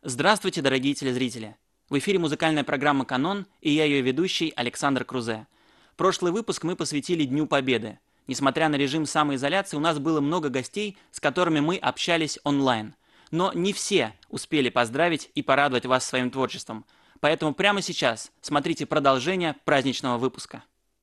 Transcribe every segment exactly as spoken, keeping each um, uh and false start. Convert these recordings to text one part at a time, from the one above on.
Здравствуйте, дорогие телезрители! В эфире музыкальная программа «Канон» и я ее ведущий Александр Крузе. Прошлый выпуск мы посвятили Дню Победы. Несмотря на режим самоизоляции, у нас было много гостей, с которыми мы общались онлайн. Но не все успели поздравить и порадовать вас своим творчеством. Поэтому прямо сейчас смотрите продолжение праздничного выпуска.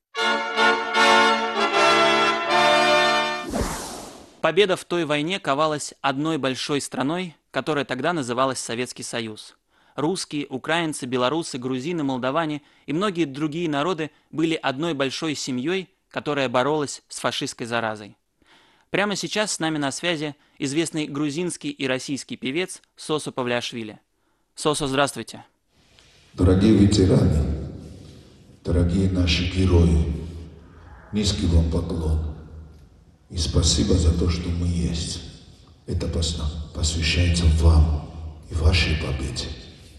Победа в той войне ковалась одной большой страной, которая тогда называлась Советский Союз. Русские, украинцы, белорусы, грузины, молдаване и многие другие народы были одной большой семьей, которая боролась с фашистской заразой. Прямо сейчас с нами на связи известный грузинский и российский певец Сосо Павлиашвили. Сосо, здравствуйте. Дорогие ветераны, дорогие наши герои, низкий вам поклон. И спасибо за то, что мы есть. Это посвящается вам и вашей победе.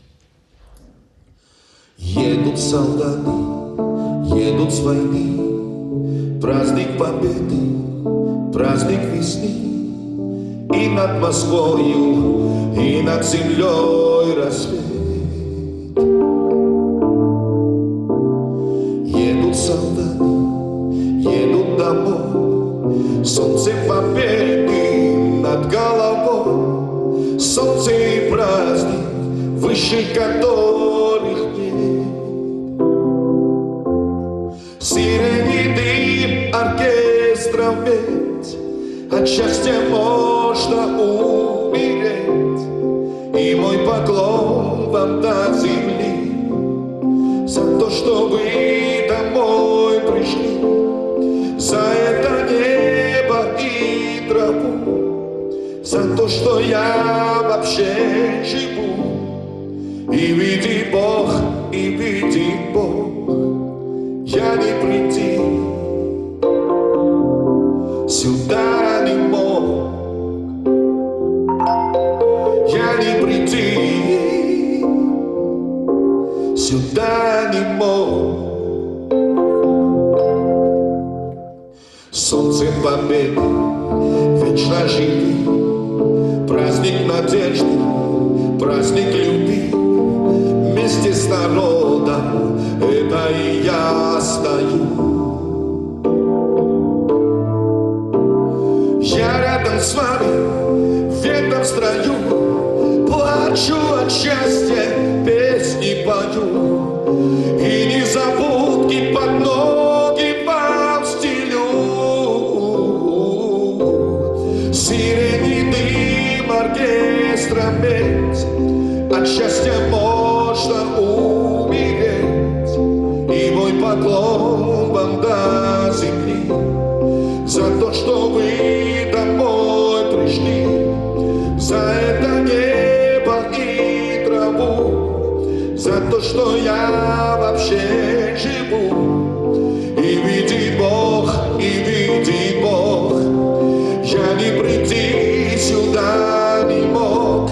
Едут солдаты, едут с войны, праздник победы, праздник весны. И над Москвою, и над землей рассвет. Едут солдаты, едут домой, солнце победы над головой, солнце и праздник, выше которых нет. Сирени дым оркестром петь, от счастья можно умереть. И мой поклон вам до земли за то, что вы домой пришли, за это небо и траву, за то, что я вообще живу. И видит Бог, и видит Бог, я не прийти сюда не мог, я не прийти сюда не мог. Солнце победы вечно живи, праздник надежды, праздник любви. Вместе с народом, это и я стою. Я рядом с вами, в этом строю, плачу от счастья, песни пою. И незабудки под ноги вам стелю. Сирени дым оркестра петь, от счастья можно умереть. И мой поклон вам до земли за то, что вы домой пришли, за это небо и траву, за то, что я вообще живу. И видит Бог, и видит Бог, я не прийти сюда не мог.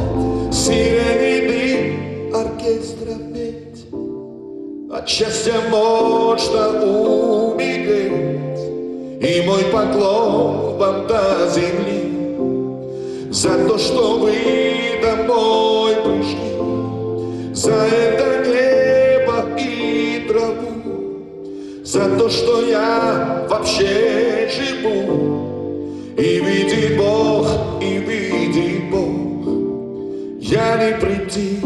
Сирени дым оркестра петь, от счастья можно умереть. И мой поклон вам до земли за то, что вы домой пришли, за это небо и траву, за то, что я вообще живу. И видит Бог, и видит Бог, я не прийти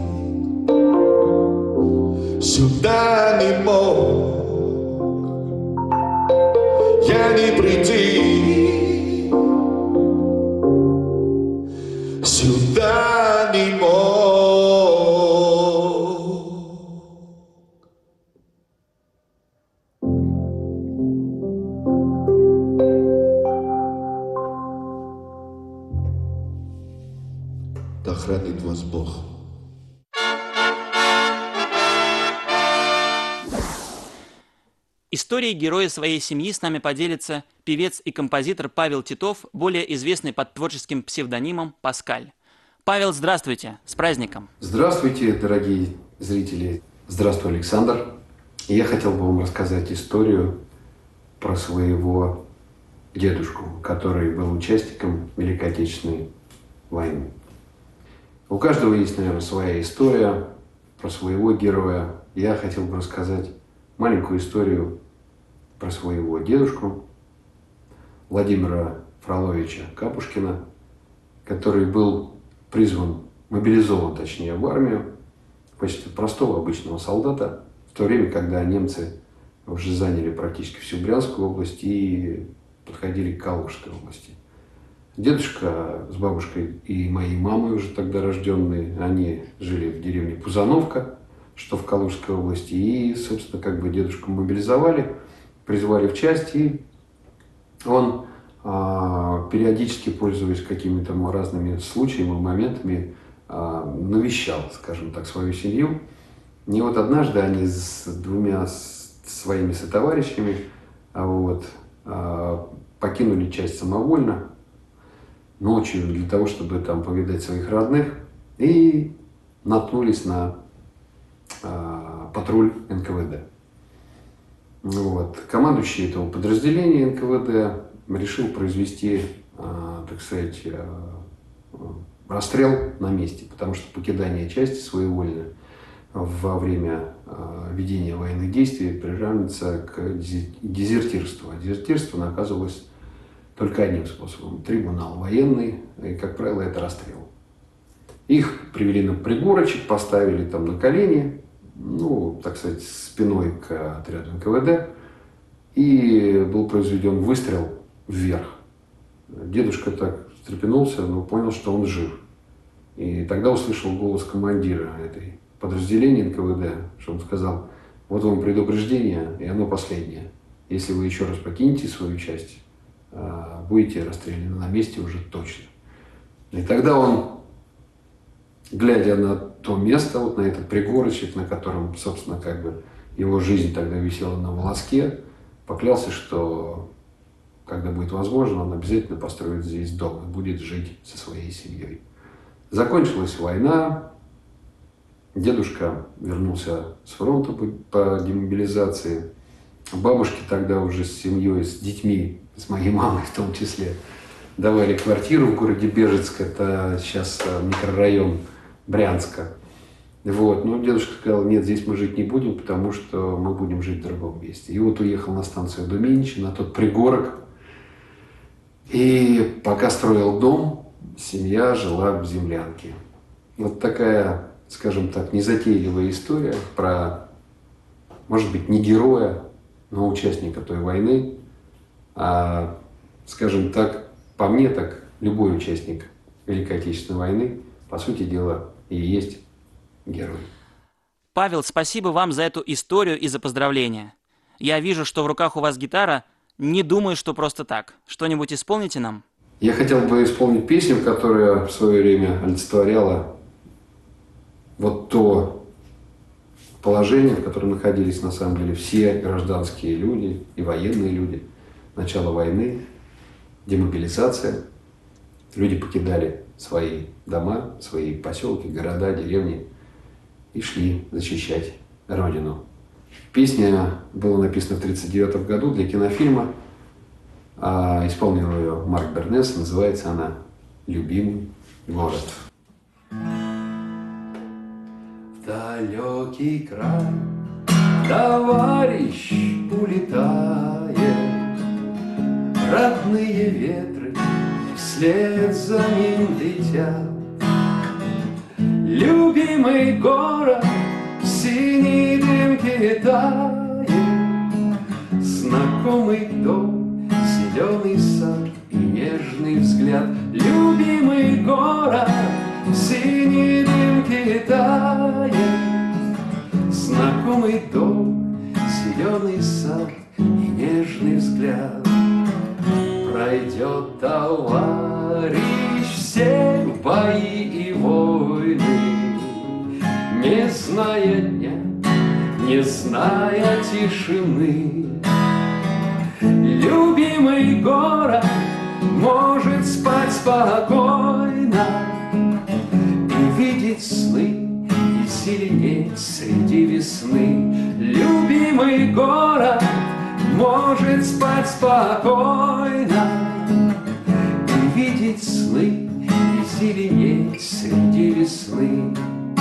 сюда не мог, я не прийти сюда не мог. Да хранит вас Бог. Историей героя своей семьи с нами поделится певец и композитор Павел Титов, более известный под творческим псевдонимом Паскаль. Павел, здравствуйте, с праздником! Здравствуйте, дорогие зрители! Здравствуй, Александр! Я хотел бы вам рассказать историю про своего дедушку, который был участником Великой Отечественной войны. У каждого есть, наверное, своя история про своего героя. Я хотел бы рассказать маленькую историю про своего дедушку Владимира Фроловича Капушкина, который был призван, мобилизован, точнее, в армию в качестве простого обычного солдата, в то время, когда немцы уже заняли практически всю Брянскую область и подходили к Калужской области. Дедушка с бабушкой и моей мамой, уже тогда рожденные, они жили в деревне Пузановка, что в Калужской области. И, собственно, как бы дедушку мобилизовали, призвали в часть, и он, периодически, пользуясь какими-то разными случаями, моментами, навещал, скажем так, свою семью. И вот однажды они с двумя своими сотоварищами вот, покинули часть самовольно, ночью, для того, чтобы там повидать своих родных, и наткнулись на э, патруль эн ка вэ дэ. Вот. Командующий этого подразделения эн ка вэ дэ решил произвести, э, так сказать, э, расстрел на месте, потому что покидание части своевольно во время э, ведения военных действий приравнивается к дезертирству. А дезертирство наказывалось только одним способом – трибунал военный, и, как правило, это расстрел. Их привели на пригорочек, поставили там на колени, ну, так сказать, спиной к отряду эн ка вэ дэ, и был произведен выстрел вверх. Дедушка так встрепенулся, но понял, что он жив. И тогда услышал голос командира этой подразделения эн ка вэ дэ, что он сказал: вот вам предупреждение, и оно последнее. Если вы еще раз покинете свою часть, будете расстреляны на месте уже точно. И тогда он, глядя на то место, вот на этот пригорочек, на котором, собственно, как бы его жизнь тогда висела на волоске, поклялся, что, когда будет возможно, он обязательно построит здесь дом и будет жить со своей семьей. Закончилась война, дедушка вернулся с фронта по демобилизации, бабушки тогда уже с семьей, с детьми, с моей мамой в том числе, давали квартиру в городе Бежецк, это сейчас микрорайон Брянска. Вот. Но дедушка сказал: нет, здесь мы жить не будем, потому что мы будем жить в другом месте. И вот уехал на станцию Думиничи, на тот пригорок. И пока строил дом, семья жила в землянке. Вот такая, скажем так, незатейливая история про, может быть, не героя, но участника той войны. А, скажем так, по мне, так любой участник Великой Отечественной войны, по сути дела, и есть герой. Павел, спасибо вам за эту историю и за поздравления. Я вижу, что в руках у вас гитара. Не думаю, что просто так. Что-нибудь исполните нам? Я хотел бы исполнить песню, которая в свое время олицетворяла вот то положение, в котором находились на самом деле все гражданские люди и военные люди. Начало войны, демобилизация. Люди покидали свои дома, свои поселки, города, деревни и шли защищать Родину. Песня была написана в тысяча девятьсот тридцать девятом году для кинофильма. А исполнил ее Марк Бернес. Называется она «Любимый город». В далекий край товарищ улетает, родные ветры вслед за ним летят. Любимый город в синей дымке тает, знакомый дом, зеленый сад и нежный взгляд. Любимый город в синей дымке тает, знакомый дом, зеленый сад и нежный взгляд. Пройдет товарищ все бои и войны, не зная дня, не зная тишины. Любимый город может спать спокойно и видеть сны, и зеленеть среди весны. Любимый город может спать спокойно и видеть сны, и зеленеть среди весны.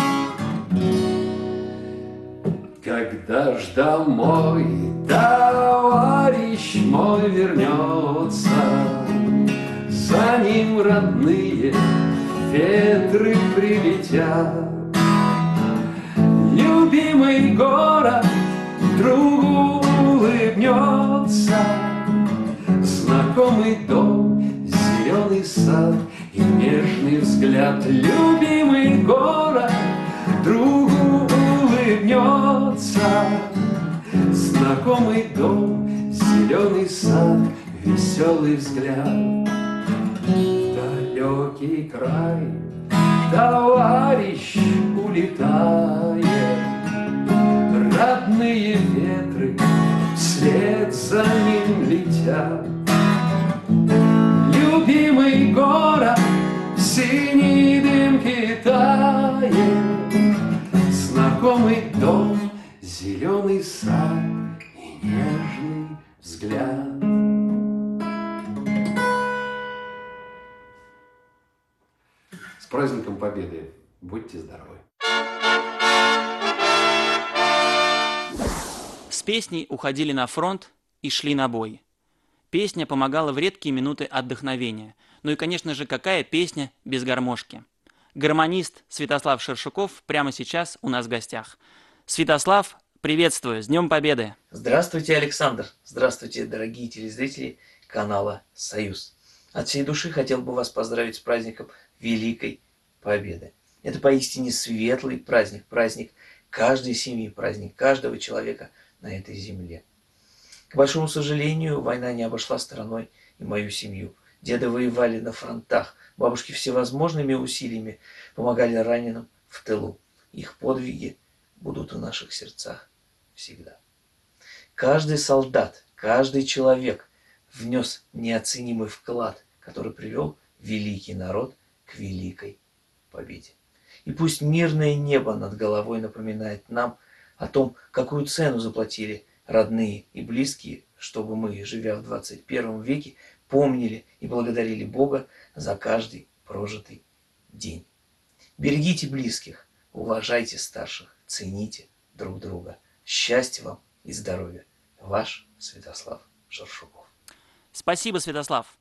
Когда ж домой товарищ мой вернется, за ним родные ветры прилетят. Любимый город другу улыбнется, знакомый дом, зеленый сад и нежный взгляд. Любимый город другу улыбнется, знакомый дом, зеленый сад, веселый взгляд. В далекий край товарищ улетает, родные ветры вслед за ним летят. Любимый город в синей дымке тает, знакомый дом, зеленый сад и нежный взгляд. С праздником Победы! Будьте здоровы! С песней уходили на фронт и шли на бой. Песня помогала в редкие минуты отдохновения. Ну и, конечно же, какая песня без гармошки? Гармонист Святослав Шершуков прямо сейчас у нас в гостях. Святослав, приветствую, с Днем Победы! Здравствуйте, Александр! Здравствуйте, дорогие телезрители канала «Союз». От всей души хотел бы вас поздравить с праздником Великой Победы. Это поистине светлый праздник, праздник каждой семьи, праздник каждого человека на этой земле. К большому сожалению, война не обошла стороной и мою семью. Деды воевали на фронтах, бабушки всевозможными усилиями помогали раненым в тылу. Их подвиги будут в наших сердцах всегда. Каждый солдат, каждый человек внес неоценимый вклад, который привел великий народ к великой победе. И пусть мирное небо над головой напоминает нам о том, какую цену заплатили родные и близкие, чтобы мы, живя в двадцать первом веке, помнили и благодарили Бога за каждый прожитый день. Берегите близких, уважайте старших, цените друг друга. Счастья вам и здоровья. Ваш Святослав Шершуков. Спасибо, Святослав!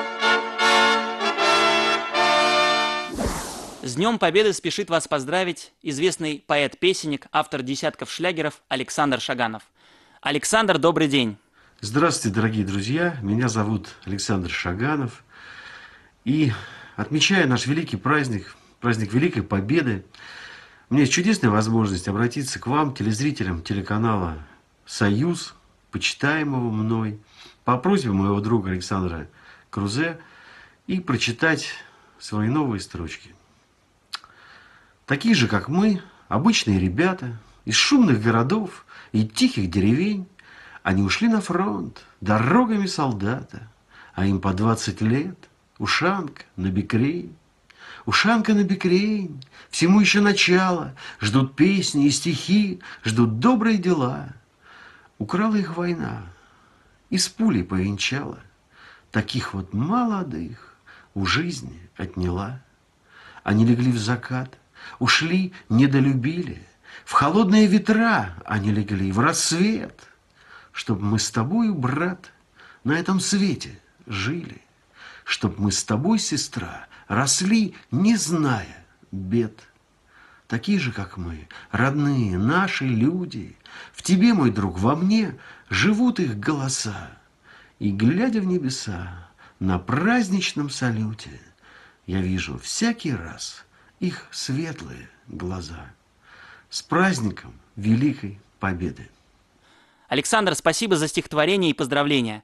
С Днем Победы спешит вас поздравить известный поэт-песенник, автор десятков шлягеров Александр Шаганов. Александр, добрый день! Здравствуйте, дорогие друзья! Меня зовут Александр Шаганов. И, отмечая наш великий праздник, праздник Великой Победы, у меня есть чудесная возможность обратиться к вам, телезрителям телеканала «Союз», почитаемого мной, по просьбе моего друга Александра Крузе, и прочитать свои новые строчки. Такие же, как мы, обычные ребята, из шумных городов и тихих деревень, они ушли на фронт дорогами солдата, а им по двадцать лет, ушанка на бекрень. Ушанка на бекрень, всему еще начало, ждут песни и стихи, ждут добрые дела. Украла их война, и с пулей повенчала, таких вот молодых у жизни отняла. Они легли в закат, ушли, недолюбили, в холодные ветра они легли, в рассвет, чтоб мы с тобою, брат, на этом свете жили, чтоб мы с тобой, сестра, росли, не зная бед. Такие же, как мы, родные, наши люди, в тебе, мой друг, во мне живут их голоса. И, глядя в небеса на праздничном салюте, я вижу всякий раз их светлые глаза. С праздником Великой Победы! Александр, спасибо за стихотворение и поздравления.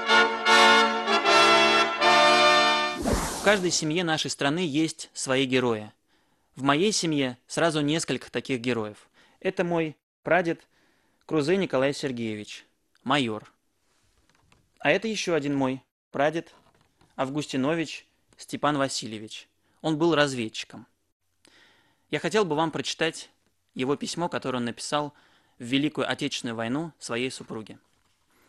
В каждой семье нашей страны есть свои герои. В моей семье сразу несколько таких героев. Это мой прадед Крузе Николай Сергеевич, майор. А это еще один мой прадед Августинович Степан Васильевич. Он был разведчиком. Я хотел бы вам прочитать его письмо, которое он написал в Великую Отечественную войну своей супруге.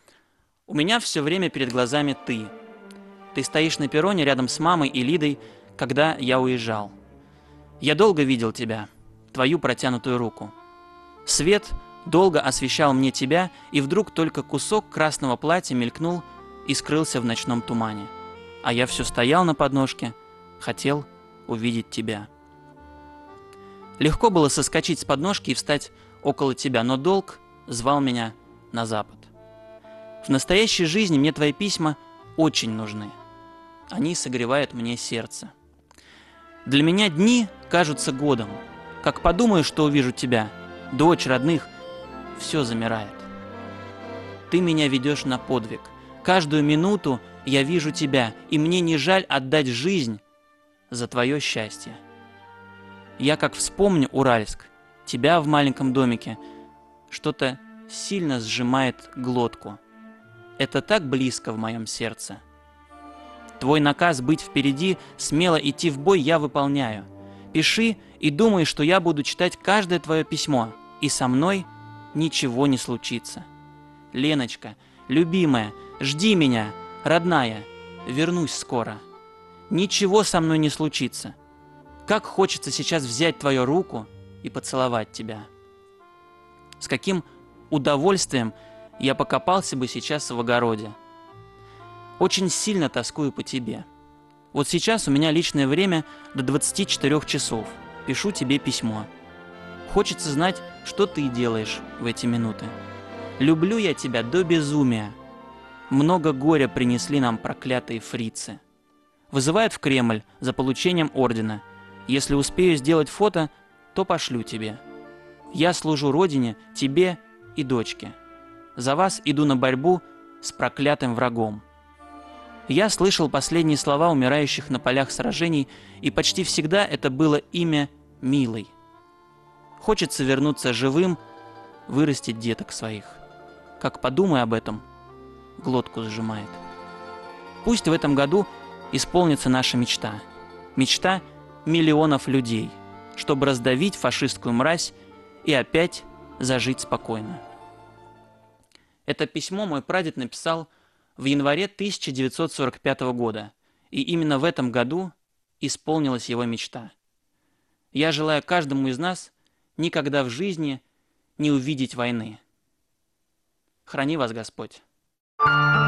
«У меня все время перед глазами ты. Ты стоишь на перроне рядом с мамой и Лидой, когда я уезжал. Я долго видел тебя, твою протянутую руку. Свет долго освещал мне тебя, и вдруг только кусок красного платья мелькнул и скрылся в ночном тумане. А я все стоял на подножке, хотел увидеть тебя. Легко было соскочить с подножки и встать около тебя, но долг звал меня на запад. В настоящей жизни мне твои письма очень нужны. Они согревают мне сердце. Для меня дни кажутся годом. Как подумаю, что увижу тебя, дочь родных, все замирает. Ты меня ведешь на подвиг. Каждую минуту я вижу тебя, и мне не жаль отдать жизнь за твое счастье. Я как вспомню Уральск, тебя в маленьком домике, что-то сильно сжимает глотку. Это так близко в моем сердце. Твой наказ быть впереди, смело идти в бой я выполняю. Пиши и думай, что я буду читать каждое твое письмо, и со мной ничего не случится. Леночка, любимая, жди меня, родная, вернусь скоро. Ничего со мной не случится. Как хочется сейчас взять твою руку и поцеловать тебя. С каким удовольствием я покопался бы сейчас в огороде. Очень сильно тоскую по тебе. Вот сейчас у меня личное время до двадцати четырёх часов. Пишу тебе письмо. Хочется знать, что ты делаешь в эти минуты. Люблю я тебя до безумия. Много горя принесли нам проклятые фрицы. Вызывают в Кремль за получением ордена. Если успею сделать фото, то пошлю тебе. Я служу Родине, тебе и дочке. За вас иду на борьбу с проклятым врагом. Я слышал последние слова умирающих на полях сражений, и почти всегда это было имя Милый. Хочется вернуться живым, вырастить деток своих. Как подумай об этом, глотку сжимает. Пусть в этом году исполнится наша мечта. Мечта миллионов людей, чтобы раздавить фашистскую мразь и опять зажить спокойно. Это письмо мой прадед написал в январе тысяча девятьсот сорок пятого года, и именно в этом году исполнилась его мечта. Я желаю каждому из нас никогда в жизни не увидеть войны. Храни вас Господь.